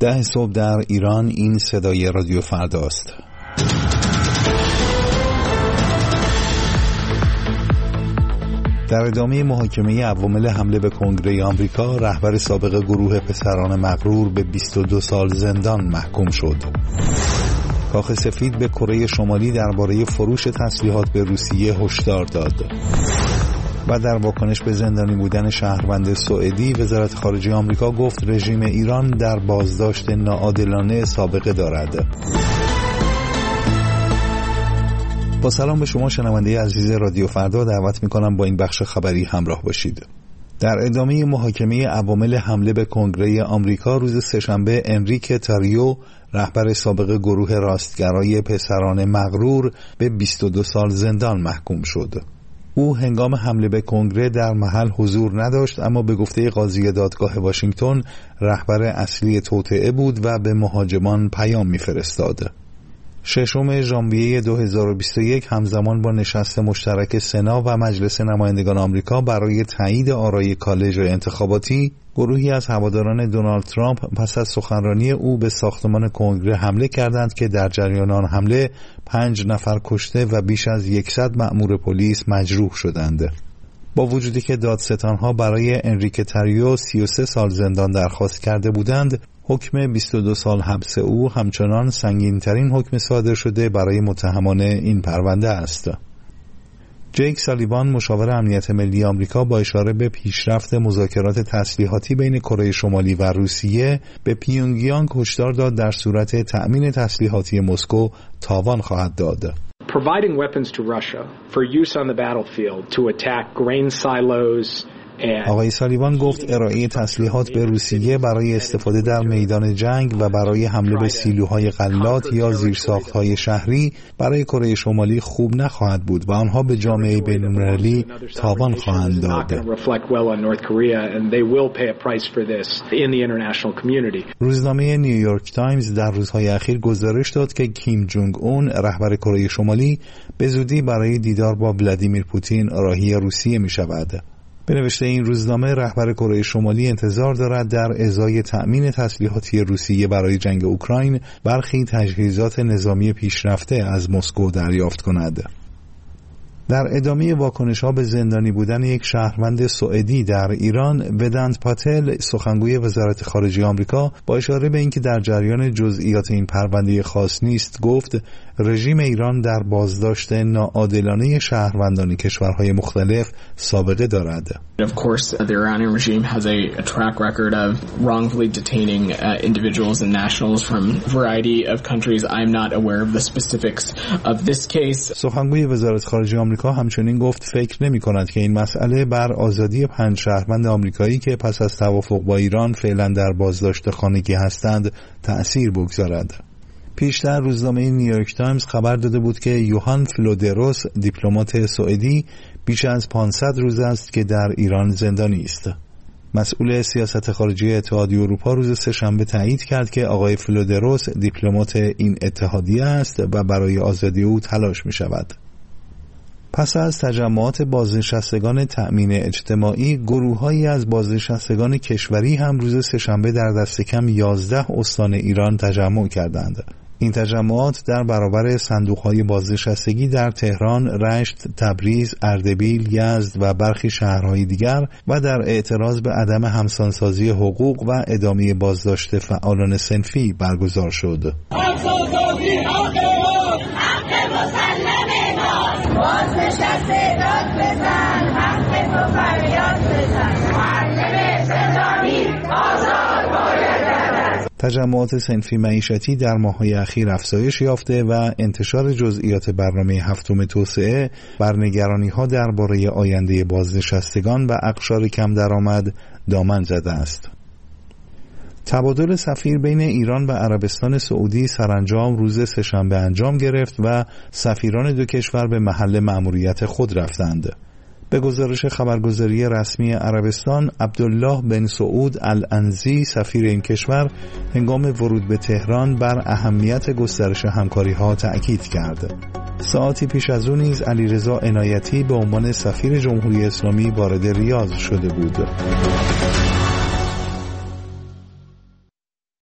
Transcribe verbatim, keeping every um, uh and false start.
ده صبح در ایران. این صدای رادیو فرداست. در ادامه محاکمه عوامل حمله به کنگره آمریکا، رهبر سابق گروه پسران مغرور به بیست و دو سال زندان محکوم شد. کاخ سفید به کره شمالی درباره فروش تسلیحات به روسیه هشدار داد. و در واکنش به زندانی بودن شهروند سوئدی، وزارت خارجه آمریکا گفت رژیم ایران در بازداشت ناعادلانه سابقه دارد. با سلام به شما شنونده عزیز رادیو فردا، دعوت میکنم با این بخش خبری همراه باشید. در ادامه محاکمه عوامل حمله به کنگره آمریکا، روز سه‌شنبه انریک تاریو، رهبر سابق گروه راستگرای پسران مغرور، به بیست و دو سال زندان محکوم شد. او هنگام حمله به کنگره در محل حضور نداشت، اما به گفته قاضی دادگاه واشنگتن رهبر اصلی توطئه بود و به مهاجمان پیام می‌فرستاد. ششم ژانویه دو هزار و بیست و یک همزمان با نشست مشترک سنا و مجلس نمایندگان آمریکا برای تایید آرای کالج انتخاباتی، گروهی از هواداران دونالد ترامپ پس از سخنرانی او به ساختمان کنگره حمله کردند که در جریان آن حمله پنج نفر کشته و بیش از صد مأمور پلیس مجروح شدند. با وجودی که دادستانها برای انریک تاریو سی و سه سال زندان درخواست کرده بودند، حکم بیست و دو سال حبس او همچنان سنگین‌ترین حکم صادر شده برای متهمان این پرونده است. جیک سالیوان، مشاور امنیت ملی آمریکا، با اشاره به پیشرفت مذاکرات تسلیحاتی بین کره شمالی و روسیه، به پیونگیانگ هشدار داد در صورت تأمین تسلیحاتی مسکو تاوان خواهد داد. Providing weapons to Russia for use on the battlefield to attack grain silos. آقای سالیوان گفت ارائه تسلیحات به روسیه برای استفاده در میدان جنگ و برای حمله به سیلوهای غلات یا زیرساختهای شهری برای کره شمالی خوب نخواهد بود و آنها به جامعه بین‌المللی تاوان خواهند داد. روزنامه نیویورک تایمز در روزهای اخیر گزارش داد که کیم جونگ اون، رهبر کره شمالی، به زودی برای دیدار با ولادیمیر پوتین راهی روسیه می شود. به نوشته این روزنامه، رهبر کره شمالی انتظار دارد در ازای تأمین تسلیحاتی روسیه برای جنگ اوکراین برخی تجهیزات نظامی پیشرفته از مسکو دریافت کند. در ادامه واکنش‌ها به زندانی بودن یک شهروند سوئدی در ایران، ودانت پاتل، سخنگوی وزارت خارجه آمریکا، با اشاره به اینکه در جریان جزئیات این پرونده خاص نیست، گفت رژیم ایران در بازداشت ناعادلانه شهروندان کشورهای مختلف سابقه دارد. Of course, the Iranian regime has a, a track record of wrongfully detaining uh, individuals and nationals from a variety of countries. I'm not aware of the specifics of this case. سخنگوی وزارت خارجه آمریکا همچنین گفت فکر نمی کند که این مسئله بر آزادی پنج شهروند آمریکایی که پس از توافق با ایران فعلا در بازداشت خانگی هستند تأثیر بگذارد. پیشتر روزنامه نیویورک تایمز خبر داده بود که یوهان فلودروس، دیپلمات سوئدی، بیش از پانصد روز است که در ایران زندانی است. مسئول سیاست خارجی اتحادیه اروپا روز سه‌شنبه تایید کرد که آقای فلودروس دیپلمات این اتحادیه است و برای آزادی او تلاش می شود. پس از تجمعات بازنشستگان تأمین اجتماعی، گروه‌هایی از بازنشستگان کشوری هم روز سه‌شنبه در دست کم یازده استان ایران تجمع کردند. این تجمعات در برابر صندوق‌های بازنشستگی در تهران، رشت، تبریز، اردبیل، یزد و برخی شهرهای دیگر و در اعتراض به عدم همسانسازی حقوق و ادامه بازداشت فعالان صنفی برگزار شد. همسانسازی حق ماست، حق مسلم ماست. بازنشست داد بزن، حق تو فریاد بزن. معلم اجتماعی آزاد باید گردد. تجمعات صنفی معیشتی در ماه‌های اخیر افزایش یافته و انتشار جزئیات برنامه هفتم توسعه بر نگرانی‌ها درباره آینده بازنشستگان و اقشار کم درآمد دامن زده است. تبادل سفیر بین ایران و عربستان سعودی سرانجام روز سه‌شنبه انجام گرفت و سفیران دو کشور به محل مأموریت خود رفتند. به گزارش خبرگزاری رسمی عربستان، عبدالله بن سعود العنزی، سفیر این کشور، هنگام ورود به تهران بر اهمیت گسترش همکاری‌ها تأکید کرد. ساعتی پیش از او نیز علیرضا عنایتی به عنوان سفیر جمهوری اسلامی وارد ریاض شده بود.